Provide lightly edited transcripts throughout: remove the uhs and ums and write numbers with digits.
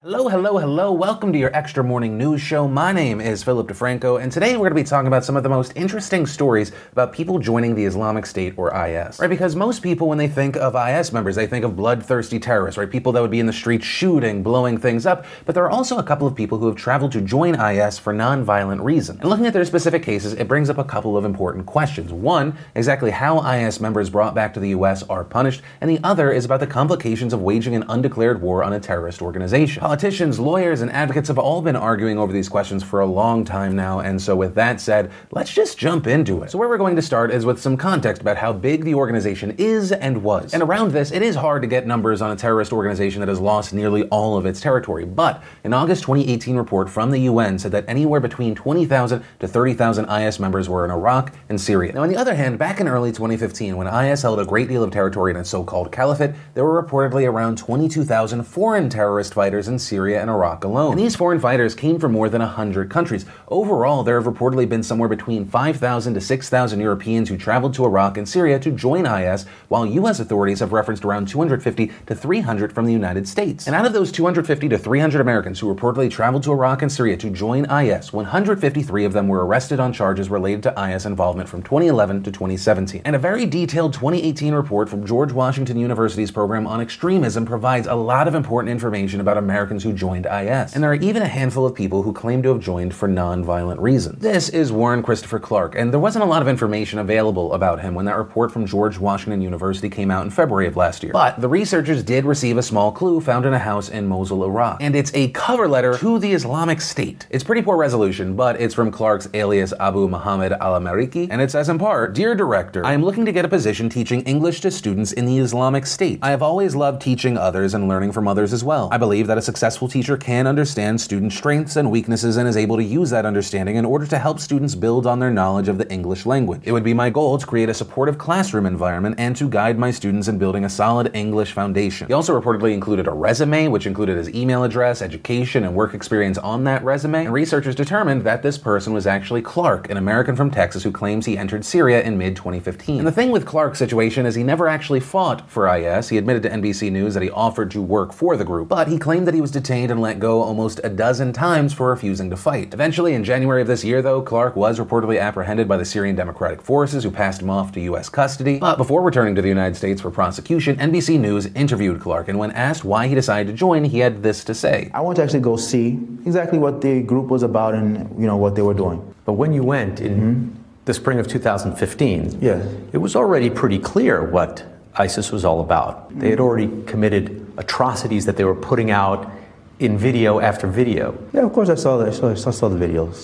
Hello, hello, hello. Welcome to your extra morning news show. My name is Philip DeFranco, and today we're going to be talking about some of the most interesting stories about people joining the Islamic State or IS. Right? Because most people, when they think of IS members, they think of bloodthirsty terrorists, right? People that would be in the streets shooting, blowing things up. But there are also a couple of people who have traveled to join IS for non-violent reasons. And looking at their specific cases, it brings up a couple of important questions. One, exactly how IS members brought back to the US are punished, and the other is about the complications of waging an undeclared war on a terrorist organization. Politicians, lawyers, and advocates have all been arguing over these questions for a long time now, and so with that said, let's just jump into it. So where we're going to start is with some context about how big the organization is and was. And around this, it is hard to get numbers on a terrorist organization that has lost nearly all of its territory, but an August 2018 report from the UN said that anywhere between 20,000 to 30,000 IS members were in Iraq and Syria. Now on the other hand, back in early 2015, when IS held a great deal of territory in its so-called caliphate, there were reportedly around 22,000 foreign terrorist fighters in Syria and Iraq alone. And these foreign fighters came from more than 100 countries. Overall, there have reportedly been somewhere between 5,000 to 6,000 Europeans who traveled to Iraq and Syria to join IS, while US authorities have referenced around 250 to 300 from the United States. And out of those 250 to 300 Americans who reportedly traveled to Iraq and Syria to join IS, 153 of them were arrested on charges related to IS involvement from 2011 to 2017. And a very detailed 2018 report from George Washington University's program on extremism provides a lot of important information about Americans who joined IS. And there are even a handful of people who claim to have joined for non-violent reasons. This is Warren Christopher Clarke, and there wasn't a lot of information available about him when that report from George Washington University came out in February of last year. But the researchers did receive a small clue found in a house in Mosul, Iraq. And it's a cover letter to the Islamic State. It's pretty poor resolution, but it's from Clarke's alias Abu Muhammad al-Amariki, and it says in part, "Dear Director, I am looking to get a position teaching English to students in the Islamic State. I have always loved teaching others and learning from others as well. I believe that a successful teacher can understand student strengths and weaknesses and is able to use that understanding in order to help students build on their knowledge of the English language. It would be my goal to create a supportive classroom environment and to guide my students in building a solid English foundation." He also reportedly included a resume, which included his email address, education, and work experience on that resume, and researchers determined that this person was actually Clarke, an American from Texas who claims he entered Syria in mid-2015. And the thing with Clarke's situation is he never actually fought for IS. He admitted to NBC News that he offered to work for the group, but he claimed that he was detained and let go almost a dozen times for refusing to fight. Eventually, in January of this year, though, Clarke was reportedly apprehended by the Syrian Democratic Forces, who passed him off to U.S. custody. But before returning to the United States for prosecution, NBC News interviewed Clarke, and when asked why he decided to join, he had this to say. "I want to actually go see exactly what the group was about and, what they were doing." But when you went in the spring of 2015, yeah, it was already pretty clear what ISIS was all about. They had already committed atrocities that they were putting out in video after video. Yeah, of course I saw that. I saw the videos.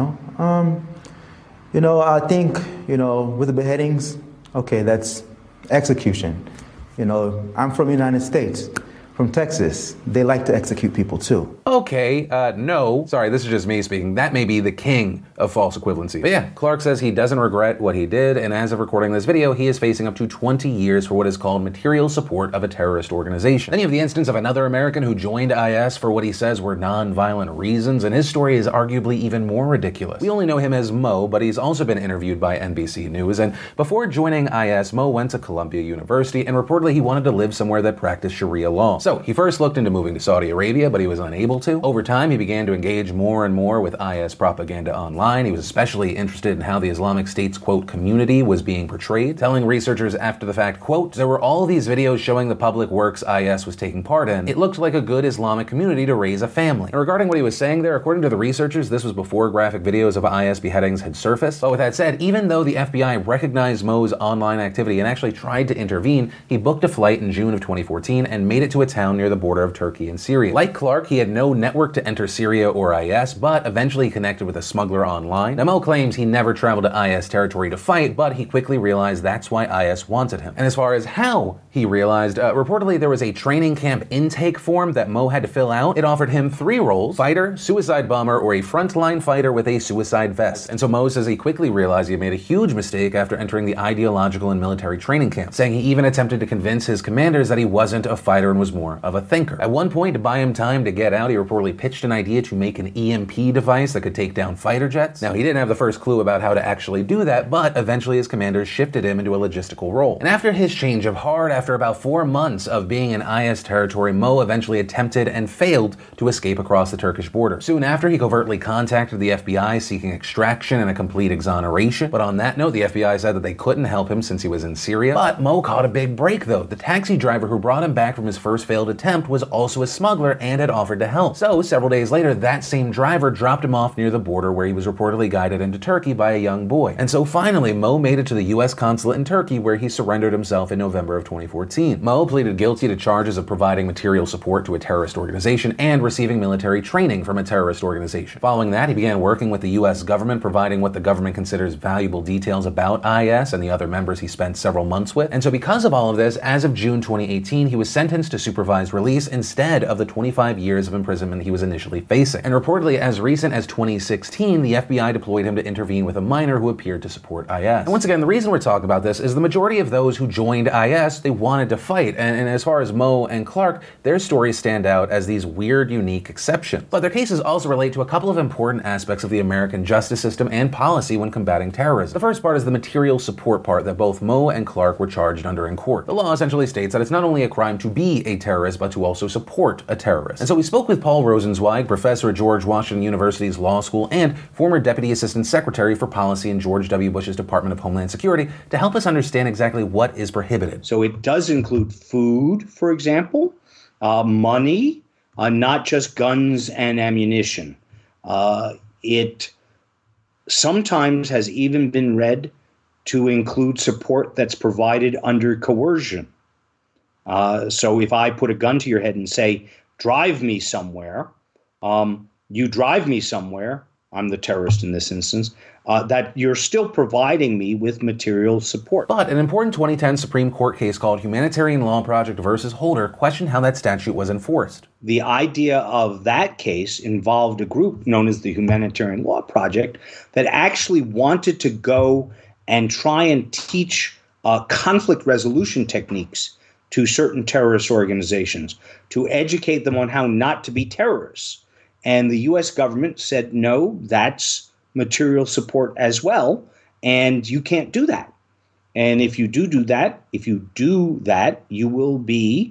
I think with the beheadings, okay, that's execution. I'm from the United States, from Texas. They like to execute people too. Okay, no. Sorry, this is just me speaking. That may be the king of false equivalency. But yeah, Clarke says he doesn't regret what he did, and as of recording this video, he is facing up to 20 years for what is called material support of a terrorist organization. Then you have the instance of another American who joined IS for what he says were non-violent reasons, and his story is arguably even more ridiculous. We only know him as Mo, but he's also been interviewed by NBC News, and before joining IS, Mo went to Columbia University, and reportedly he wanted to live somewhere that practiced Sharia law. So he first looked into moving to Saudi Arabia, but he was unable to. Over time, he began to engage more and more with IS propaganda online. He was especially interested in how the Islamic State's, quote, community was being portrayed, telling researchers after the fact, quote, "There were all these videos showing the public works IS was taking part in. It looked like a good Islamic community to raise a family." And regarding what he was saying there, according to the researchers, this was before graphic videos of IS beheadings had surfaced. But with that said, even though the FBI recognized Mo's online activity and actually tried to intervene, he booked a flight in June of 2014 and made it to a town near the border of Turkey and Syria. Like Clarke, he had no network to enter Syria or IS, but eventually connected with a smuggler online. Now, Mo claims he never traveled to IS territory to fight, but he quickly realized that's why IS wanted him. And as far as how he realized, reportedly there was a training camp intake form that Mo had to fill out. It offered him 3 roles: fighter, suicide bomber, or a frontline fighter with a suicide vest. And so Mo says he quickly realized he had made a huge mistake after entering the ideological and military training camp, saying he even attempted to convince his commanders that he wasn't a fighter and was more more of a thinker. At one point, to buy him time to get out, he reportedly pitched an idea to make an EMP device that could take down fighter jets. Now, he didn't have the first clue about how to actually do that, but eventually his commanders shifted him into a logistical role. And after his change of heart, after about 4 months of being in IS territory, Mo eventually attempted and failed to escape across the Turkish border. Soon after, he covertly contacted the FBI seeking extraction and a complete exoneration. But on that note, the FBI said that they couldn't help him since he was in Syria. But Mo caught a big break though. The taxi driver who brought him back from his first failed attempt was also a smuggler and had offered to help. So several days later, that same driver dropped him off near the border where he was reportedly guided into Turkey by a young boy. And so finally, Mo made it to the U.S. consulate in Turkey where he surrendered himself in November of 2014. Mo pleaded guilty to charges of providing material support to a terrorist organization and receiving military training from a terrorist organization. Following that, he began working with the U.S. government, providing what the government considers valuable details about IS and the other members he spent several months with. And so because of all of this, as of June 2018, he was sentenced to supervised release instead of the 25 years of imprisonment he was initially facing. And reportedly, as recent as 2016, the FBI deployed him to intervene with a minor who appeared to support IS. And once again, the reason we're talking about this is the majority of those who joined IS, they wanted to fight. And as far as Mo and Clark, their stories stand out as these weird, unique exceptions. But their cases also relate to a couple of important aspects of the American justice system and policy when combating terrorism. The first part is the material support part that both Mo and Clark were charged under in court. The law essentially states that it's not only a crime to be a terrorist, but to also support a terrorist. And so we spoke with Paul Rosenzweig, professor at George Washington University's Law School and former Deputy Assistant Secretary for Policy in George W. Bush's Department of Homeland Security, to help us understand exactly what is prohibited. So it does include food, for example, money, not just guns and ammunition. It sometimes has even been read to include support that's provided under coercion. So if I put a gun to your head and say, drive me somewhere, you drive me somewhere, I'm the terrorist in this instance, that you're still providing me with material support. But an important 2010 Supreme Court case called Humanitarian Law Project versus Holder questioned how that statute was enforced. The idea of that case involved a group known as the Humanitarian Law Project that actually wanted to go and try and teach conflict resolution techniques to certain terrorist organizations, to educate them on how not to be terrorists. And the U.S. government said, no, that's material support as well, and you can't do that. And if you do that, you will be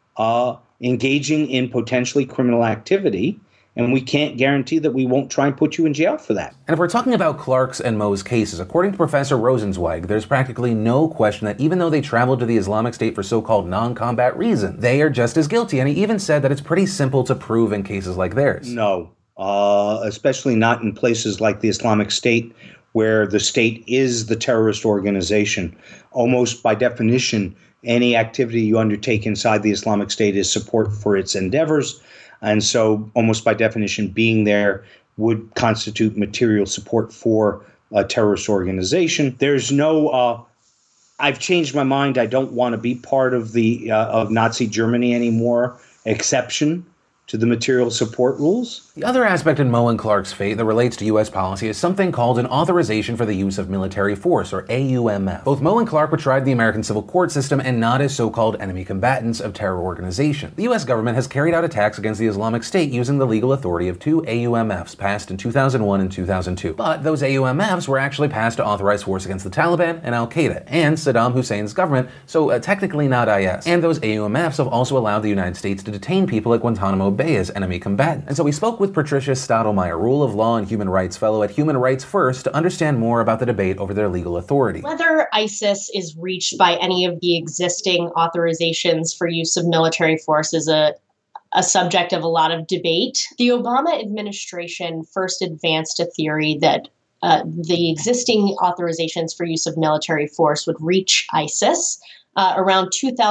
engaging in potentially criminal activity, and we can't guarantee that we won't try and put you in jail for that. And if we're talking about Clark's and Mo's cases, according to Professor Rosenzweig, there's practically no question that even though they traveled to the Islamic State for so-called non-combat reasons, they are just as guilty. And he even said that it's pretty simple to prove in cases like theirs. No, especially not in places like the Islamic State, where the state is the terrorist organization. Almost by definition, any activity you undertake inside the Islamic State is support for its endeavors. And so almost by definition, being there would constitute material support for a terrorist organization. There's no, I've changed my mind, I don't want to be part of the of Nazi Germany anymore, exception to the material support rules. The other aspect in Mo and Clark's fate that relates to U.S. policy is something called an authorization for the use of military force, or AUMF. Both Mo and Clark were tried in the American civil court system and not as so-called enemy combatants of terror organizations. The U.S. government has carried out attacks against the Islamic State using the legal authority of 2 AUMFs passed in 2001 and 2002. But those AUMFs were actually passed to authorize force against the Taliban and Al-Qaeda and Saddam Hussein's government, so technically not IS. And those AUMFs have also allowed the United States to detain people at Guantanamo Bay as enemy combatants. And so we spoke with Patricia Stottlemyre, Rule of Law and Human Rights Fellow at Human Rights First, to understand more about the debate over their legal authority. Whether ISIS is reached by any of the existing authorizations for use of military force is a subject of a lot of debate. The Obama administration first advanced a theory that the existing authorizations for use of military force would reach ISIS around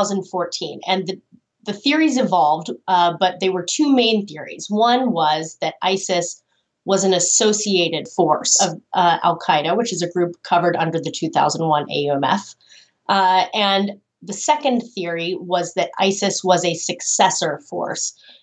2014. And the theories evolved, but they were two main theories. One was that ISIS was an associated force of Al-Qaeda, which is a group covered under the 2001 AUMF. And the second theory was that ISIS was a successor force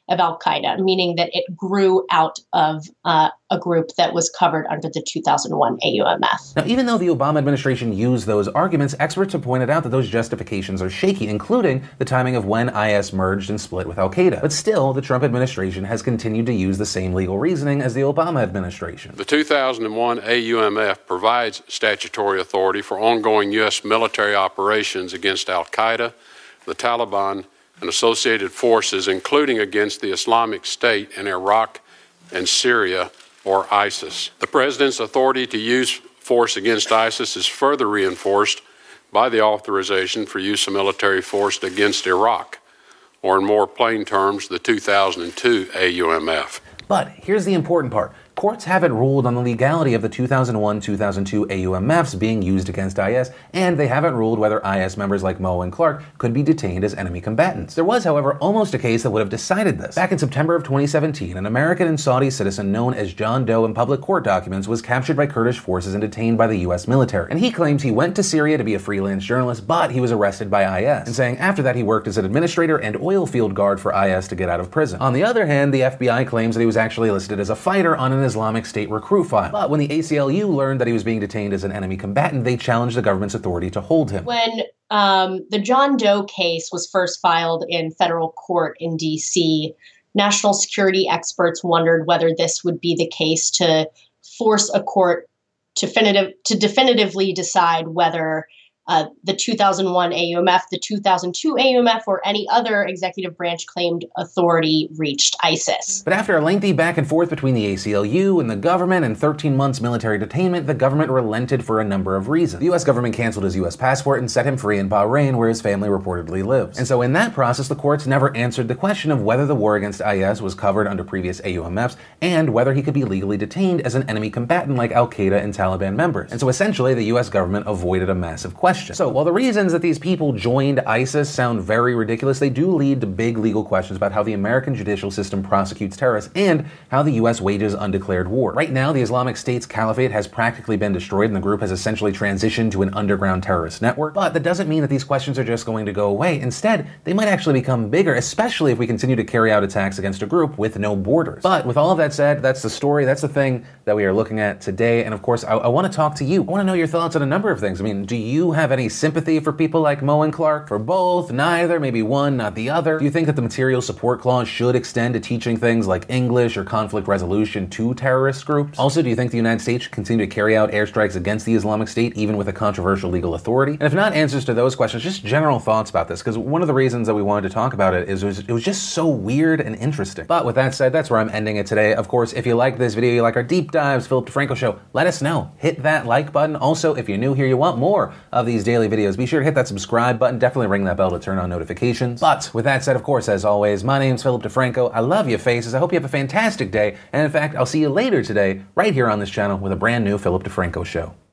of al-Qaeda, meaning that it grew out of a group that was covered under the 2001 AUMF. Now, even though the Obama administration used those arguments, experts have pointed out that those justifications are shaky, including the timing of when IS merged and split with al-Qaeda. But still, the Trump administration has continued to use the same legal reasoning as the Obama administration. The 2001 AUMF provides statutory authority for ongoing U.S. military operations against al-Qaeda, the Taliban, and associated forces, including against the Islamic State in Iraq and Syria, or ISIS. The President's authority to use force against ISIS is further reinforced by the authorization for use of military force against Iraq, or in more plain terms, the 2002 AUMF. But here's the important part. Courts haven't ruled on the legality of the 2001-2002 AUMFs being used against IS, and they haven't ruled whether IS members like Moe and Clark could be detained as enemy combatants. There was, however, almost a case that would have decided this. Back in September of 2017, an American and Saudi citizen known as John Doe in public court documents was captured by Kurdish forces and detained by the U.S. military. And he claims he went to Syria to be a freelance journalist, but he was arrested by IS, and saying after that he worked as an administrator and oil field guard for IS to get out of prison. On the other hand, the FBI claims that he was actually listed as a fighter on an Islamic State recruit file. But when the ACLU learned that he was being detained as an enemy combatant, they challenged the government's authority to hold him. When the John Doe case was first filed in federal court in D.C., national security experts wondered whether this would be the case to force a court to definitively decide whether the 2001 AUMF, the 2002 AUMF, or any other executive branch claimed authority reached ISIS. But after a lengthy back and forth between the ACLU and the government and 13 months military detainment, the government relented for a number of reasons. The U.S. government canceled his U.S. passport and set him free in Bahrain, where his family reportedly lives. And so in that process, the courts never answered the question of whether the war against IS was covered under previous AUMFs and whether he could be legally detained as an enemy combatant like al-Qaeda and Taliban members. And so essentially, the U.S. government avoided a massive question. So while the reasons that these people joined ISIS sound very ridiculous, they do lead to big legal questions about how the American judicial system prosecutes terrorists and how the U.S. wages undeclared war. Right now, the Islamic State's caliphate has practically been destroyed and the group has essentially transitioned to an underground terrorist network. But that doesn't mean that these questions are just going to go away. Instead, they might actually become bigger, especially if we continue to carry out attacks against a group with no borders. But with all of that said, that's the story, that's the thing that we are looking at today. And of course, I want to talk to you. I want to know your thoughts on a number of things. I mean, do you have any sympathy for people like Moe and Clark? For both? Neither? Maybe one, not the other? Do you think that the material support clause should extend to teaching things like English or conflict resolution to terrorist groups? Also, do you think the United States should continue to carry out airstrikes against the Islamic State even with a controversial legal authority? And if not answers to those questions, just general thoughts about this, because one of the reasons that we wanted to talk about it is it was just so weird and interesting. But with that said, that's where I'm ending it today. Of course, if you like this video, you like our deep dives, Philip DeFranco Show, let us know. Hit that like button. Also, if you're new here, you want more of these daily videos, be sure to hit that subscribe button. Definitely ring that bell to turn on notifications. But with that said, of course, as always, my name's Philip DeFranco. I love you faces. I hope you have a fantastic day. And in fact, I'll see you later today right here on this channel with a brand new Philip DeFranco Show.